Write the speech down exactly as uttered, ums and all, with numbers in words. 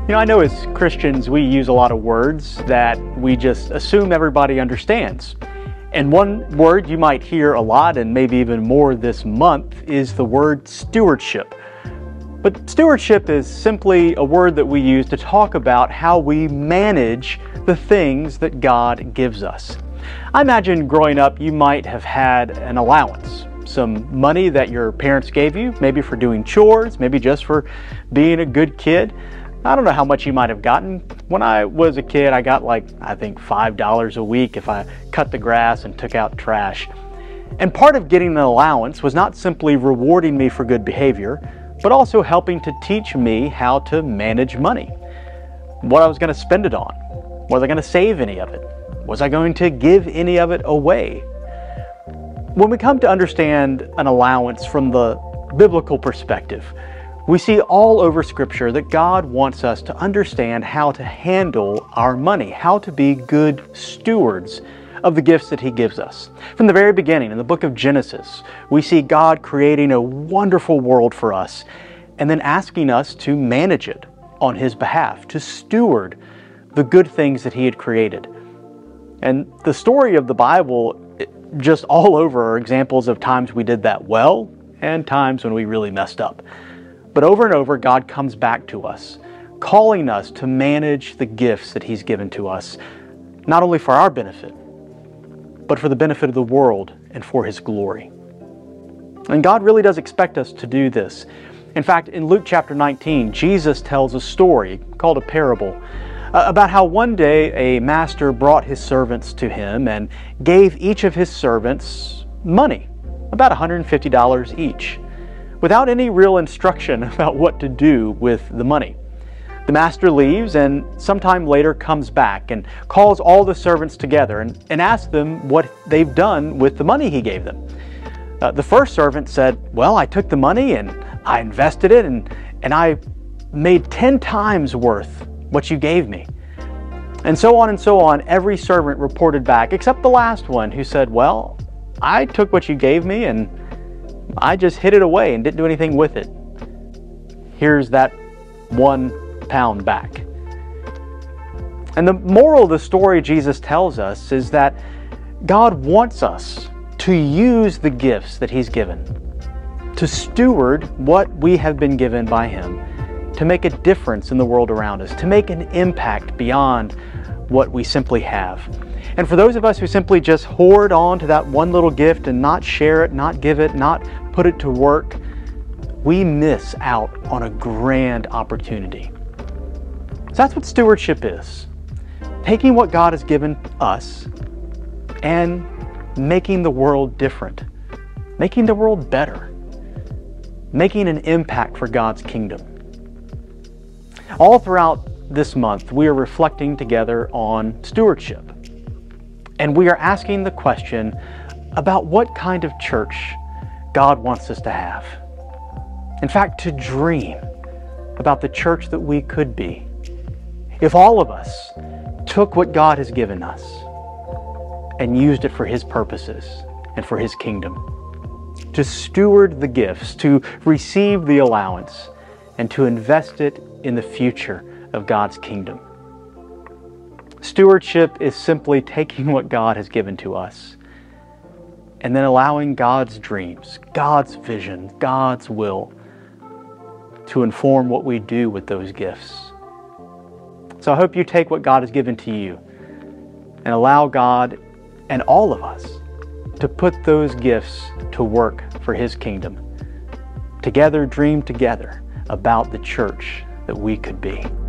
You know, I know as Christians we use a lot of words that we just assume everybody understands. And one word you might hear a lot, and maybe even more this month, is the word stewardship. But stewardship is simply a word that we use to talk about how we manage the things that God gives us. I imagine growing up you might have had an allowance, some money that your parents gave you, maybe for doing chores, maybe just for being a good kid. I don't know how much you might have gotten. When I was a kid, I got like, I think five dollars a week if I cut the grass and took out trash. And part of getting an allowance was not simply rewarding me for good behavior, but also helping to teach me how to manage money. What I was going to spend it on. Was I going to save any of it? Was I going to give any of it away? When we come to understand an allowance from the biblical perspective, we see all over Scripture that God wants us to understand how to handle our money, how to be good stewards of the gifts that He gives us. From the very beginning, in the book of Genesis, we see God creating a wonderful world for us and then asking us to manage it on His behalf, to steward the good things that He had created. And the story of the Bible, just all over, are examples of times we did that well and times when we really messed up. But over and over, God comes back to us, calling us to manage the gifts that He's given to us, not only for our benefit, but for the benefit of the world and for His glory. And God really does expect us to do this. In fact, in Luke chapter nineteen, Jesus tells a story called a parable uh, about how one day a master brought his servants to him and gave each of his servants money, about one hundred fifty dollars each, without any real instruction about what to do with the money. The master leaves and sometime later comes back and calls all the servants together and, and asks them what they've done with the money he gave them. Uh, the first servant said, well, I took the money and I invested it and, and I made ten times worth what you gave me. And so on and so on, every servant reported back, except the last one who said, well, I took what you gave me and I just hid it away and didn't do anything with it. Here's that one pound back. And the moral of the story Jesus tells us is that God wants us to use the gifts that He's given, to steward what we have been given by Him, to make a difference in the world around us, to make an impact beyond what we simply have. And for those of us who simply just hoard on to that one little gift and not share it, not give it, not put it to work, we miss out on a grand opportunity. So that's what stewardship is. Taking what God has given us and making the world different, making the world better, making an impact for God's kingdom. All throughout this month, we are reflecting together on stewardship. And we are asking the question about what kind of church God wants us to have. In fact, to dream about the church that we could be if all of us took what God has given us and used it for His purposes and for His kingdom. To steward the gifts, to receive the allowance, and to invest it in the future of God's kingdom. Stewardship is simply taking what God has given to us and then allowing God's dreams, God's vision, God's will to inform what we do with those gifts. So I hope you take what God has given to you and allow God and all of us to put those gifts to work for His kingdom. Together, dream together about the church that we could be.